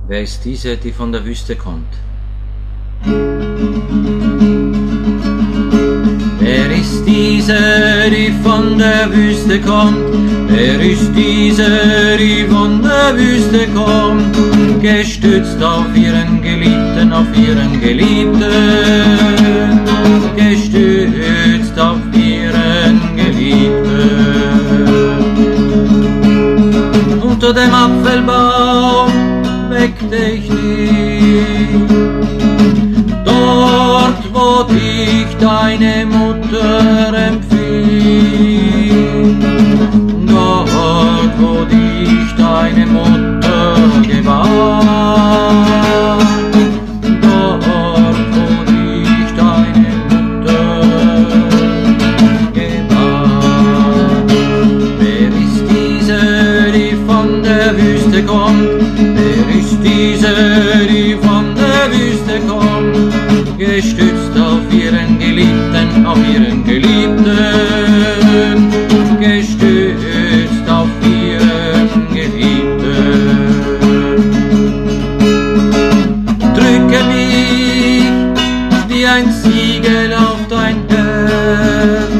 Wer ist diese, die von der Wüste kommt? Wer ist diese, die von der Wüste kommt? Wer ist diese, die von der Wüste kommt? Gestützt auf ihren Geliebten, auf ihren Geliebten. Gestützt auf ihren Geliebten. Unter dem Apfelbaum weckte ich dich, dort wo dich deine Mutter empfing, dort wo dich deine Mutter gebar, dort wo dich deine Mutter gebar. Wer ist diese, die von der Wüste kommt? Wer ist diese, die von der Wüste kommt? Gestützt auf ihren Geliebten, auf ihren Geliebten. Gestützt auf ihren Geliebten. Drücke mich wie ein Siegel auf dein Herz,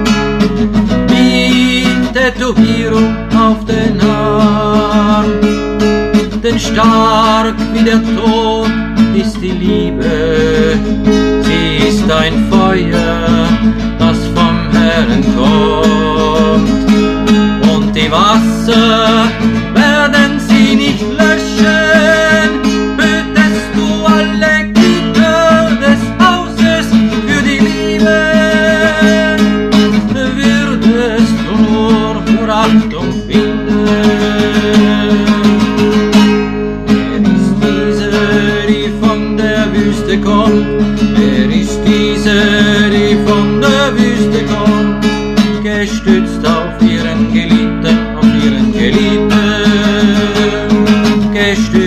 wie Tätowierung auf den Arm. Denn stark wie der Tod ist die Liebe, sie ist ein Feuer, das vom Herrn kommt. Und die Wasser werden sie nicht löschen, hütest du alle Güter des Hauses für die Liebe, würdest du nur Verachtung finden. Kommt. Wer ist diese, die von der Wüste kommt? Gestützt auf ihren Geliebten, auf ihren Geliebten, gestützt